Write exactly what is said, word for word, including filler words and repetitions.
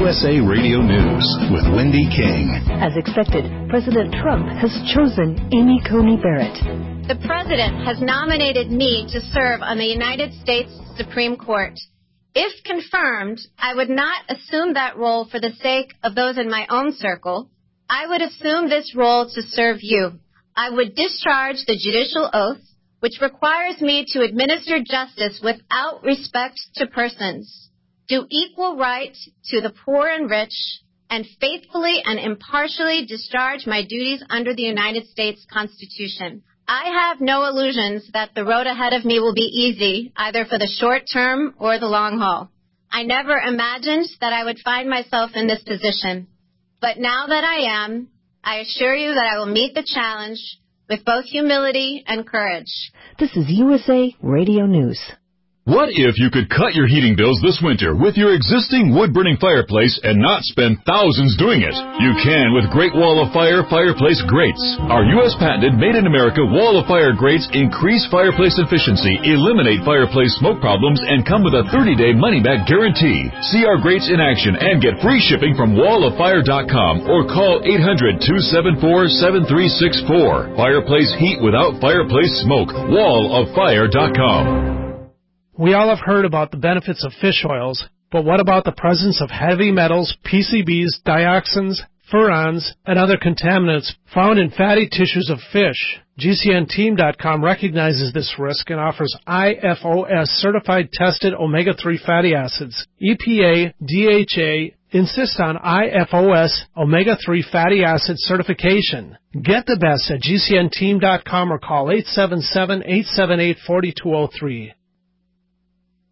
U S A Radio News with Wendy King. As expected, President Trump has chosen Amy Coney Barrett. The President has nominated me to serve on the United States Supreme Court. If confirmed, I would not assume that role for the sake of those in my own circle. I would assume this role to serve you. I would discharge the judicial oath, which requires me to administer justice without respect to persons, do equal right to the poor and rich, and faithfully and impartially discharge my duties under the United States Constitution. I have no illusions that the road ahead of me will be easy, either for the short term or the long haul. I never imagined that I would find myself in this position. But now that I am, I assure you that I will meet the challenge with both humility and courage. This is U S A Radio News. What if you could cut your heating bills this winter with your existing wood-burning fireplace and not spend thousands doing it? You can with Great Wall of Fire fireplace grates. Our U S patented made-in-America Wall of Fire grates increase fireplace efficiency, eliminate fireplace smoke problems, and come with a thirty-day money-back guarantee. See our grates in action and get free shipping from wall of fire dot com or call eight hundred, two seven four, seven three six four. Fireplace heat without fireplace smoke. wall of fire dot com. We all have heard about the benefits of fish oils, but what about the presence of heavy metals, P C Bs, dioxins, furans, and other contaminants found in fatty tissues of fish? G C N team dot com recognizes this risk and offers I F O S-certified tested omega three fatty acids. E P A, D H A, insist on I F O S omega three fatty acid certification. Get the best at G C N team dot com or call eight seven seven, eight seven eight, four two zero three.